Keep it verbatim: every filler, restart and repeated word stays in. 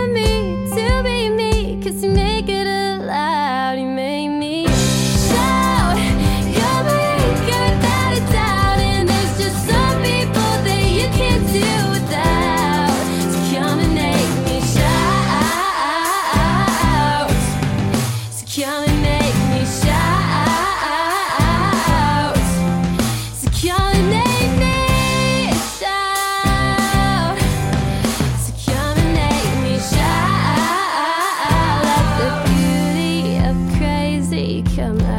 wanted me to be me, 'cause you make it allowed. You made me shout, you're me, you're without a doubt. And there's just some people that you can't do without. So come and make me shout. So come and make me shout. So come and make me shout. So come and make me shout. Let the beauty of crazy come out.